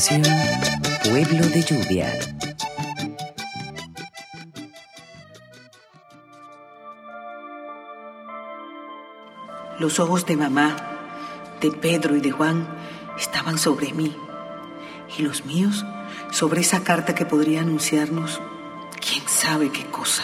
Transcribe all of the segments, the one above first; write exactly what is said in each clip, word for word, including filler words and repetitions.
presentación Pueblo de Lluvia. Los ojos de mamá, de Pedro y de Juan estaban sobre mí, y los míos sobre esa carta que podría anunciarnos quién sabe qué cosa.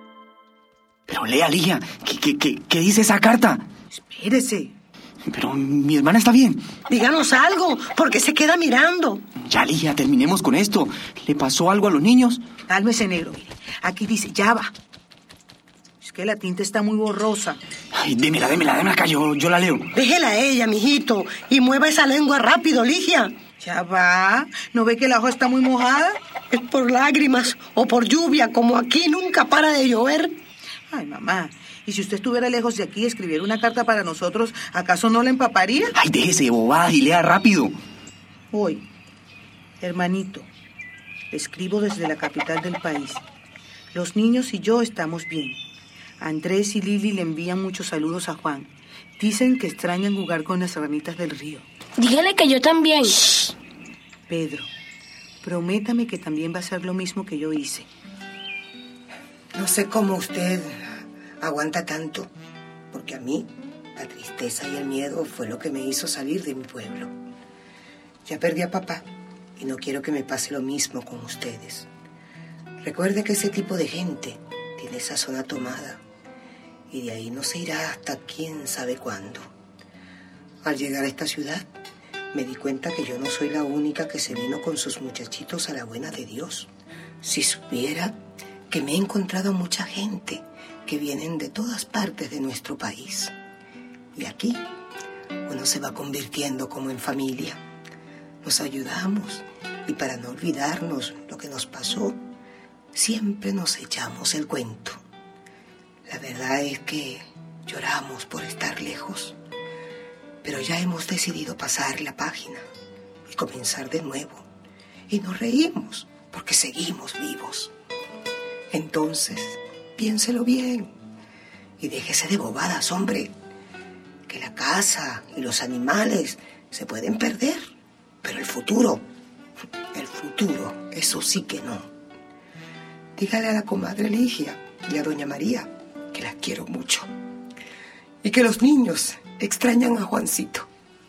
Pero lea, Ligia, ¿qué, qué, qué, qué dice esa carta? Espérese. Pero mi hermana está bien. Díganos algo, ¿por qué se queda mirando? Ya, Ligia, terminemos con esto. ¿Le pasó algo a los niños? Cálmese, negro, mire. Aquí dice, ya va. Es que la tinta está muy borrosa. Ay, démela, démela, démela acá, yo, yo la leo. Déjela a ella, mijito, y mueva esa lengua rápido, Ligia. Ya va. ¿No ve que la hoja está muy mojada? Es por lágrimas o por lluvia, como aquí nunca para de llover. Ay, mamá, ¿y si usted estuviera lejos de aquí y escribiera una carta para nosotros, acaso no la empaparía? Ay, déjese de bobadas y lea rápido. Hoy, hermanito, escribo desde la capital del país. Los niños y yo estamos bien. Andrés y Lili le envían muchos saludos a Juan. Dicen que extrañan jugar con las ranitas del río. Dígale que yo también. Shh. Pedro, prométame que también va a hacer lo mismo que yo hice. No sé cómo usted aguanta tanto, porque a mí la tristeza y el miedo fue lo que me hizo salir de mi pueblo. Ya perdí a papá y no quiero que me pase lo mismo con ustedes. Recuerde que ese tipo de gente tiene esa zona tomada y de ahí no se irá hasta quién sabe cuándo. Al llegar a esta ciudad me di cuenta que yo no soy la única que se vino con sus muchachitos a la buena de Dios. Si supiera que me he encontrado mucha gente que vienen de todas partes de nuestro país. Y aquí uno se va convirtiendo como en familia. Nos ayudamos y para no olvidarnos lo que nos pasó, siempre nos echamos el cuento. La verdad es que lloramos por estar lejos, pero ya hemos decidido pasar la página y comenzar de nuevo. Y nos reímos porque seguimos vivos. Entonces, piénselo bien y déjese de bobadas, hombre. Que la casa y los animales se pueden perder, pero el futuro, el futuro, eso sí que no. Dígale a la comadre Ligia y a doña María que las quiero mucho y que los niños extrañan a Juancito.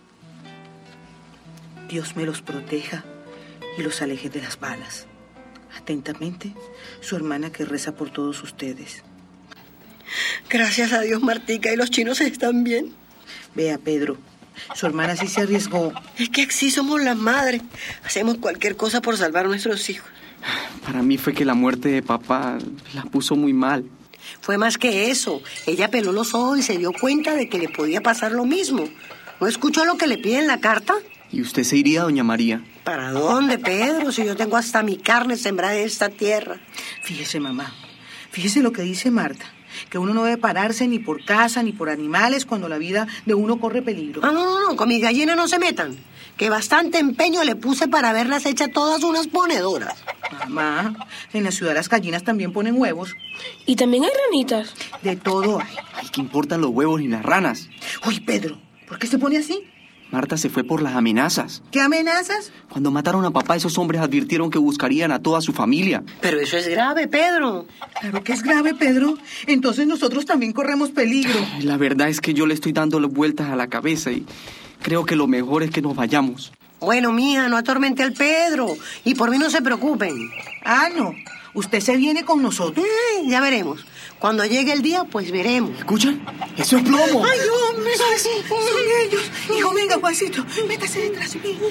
Dios me los proteja y los aleje de las balas. Atentamente, su hermana que reza por todos ustedes. Gracias a Dios, Martica, y los chinos están bien. Vea, Pedro, su hermana sí se arriesgó. Es que así somos las madres. Hacemos cualquier cosa por salvar a nuestros hijos. Para mí fue que la muerte de papá la puso muy mal. Fue más que eso. Ella peló los ojos y se dio cuenta de que le podía pasar lo mismo. ¿No escuchó lo que le pide en la carta? ¿Y usted se iría, doña María? ¿Para dónde, Pedro? Si yo tengo hasta mi carne sembrada en esta tierra. Fíjese, mamá, fíjese lo que dice Marta, que uno no debe pararse ni por casa ni por animales cuando la vida de uno corre peligro. Ah, no, no, no, con mis gallinas no se metan, que bastante empeño le puse para verlas hechas todas unas ponedoras. Mamá, en la ciudad las gallinas también ponen huevos. Y también hay ranitas. De todo hay. Ay, ¿qué importan los huevos ni las ranas? Uy, Pedro, ¿por qué se pone así? Marta se fue por las amenazas. ¿Qué amenazas? Cuando mataron a papá, esos hombres advirtieron que buscarían a toda su familia. Pero eso es grave, Pedro. Claro que es grave, Pedro. Entonces nosotros también corremos peligro. La verdad es que yo le estoy dando vueltas a la cabeza y creo que lo mejor es que nos vayamos. Bueno, mija, no atormente al Pedro. Y por mí no se preocupen. Ah, no. Usted se viene con nosotros. Eh, ya veremos. Cuando llegue el día, pues veremos. ¿Escuchan? ¡Eso es plomo! ¡Ay, hombre! Son, son ellos. Hijo, venga, Juancito. Métase detrás de mí.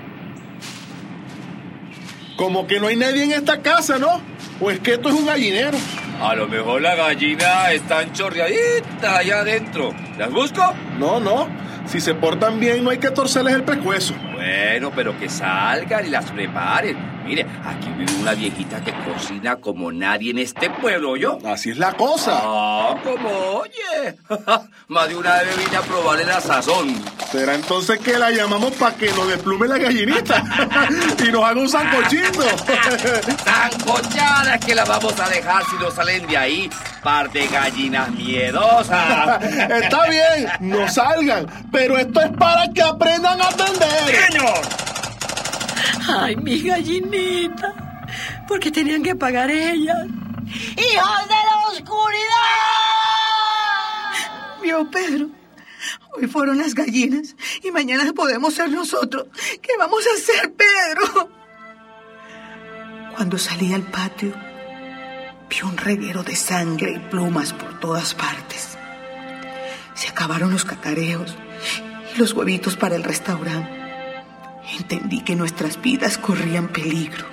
Como que no hay nadie en esta casa, ¿no? ¿O es que esto es un gallinero? A lo mejor la gallina están chorreaditas allá adentro. ¿Las busco? No, no. Si se portan bien, no hay que torcerles el pescuezo. Bueno, pero que salgan y las preparen. Mire, aquí vive una viejita que cocina como nadie en este pueblo, ¿yo? Así es la cosa. Ah, como oye. Más de una vez vine a probarle la sazón. Será entonces que la llamamos para que nos desplume la gallinita y nos haga un sancochito. Sancochadas que la vamos a dejar si no salen de ahí. Par de gallinas miedosas. Está bien, no salgan, pero esto es para que aprendan a atender. ¡Señor! Ay, mis gallinitas. ¿Por qué tenían que pagar ellas? ¡Hijos de la oscuridad! Vio, Pedro, hoy fueron las gallinas y mañana podemos ser nosotros. ¿Qué vamos a hacer, Pedro? Cuando salí al patio, vi un reguero de sangre y plumas por todas partes. Se acabaron los cacareos y los huevitos para el restaurante. Entendí que nuestras vidas corrían peligro.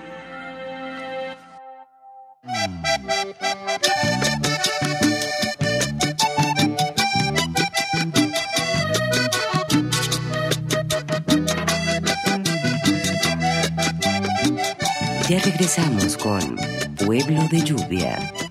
Ya regresamos con Pueblo de Lluvia.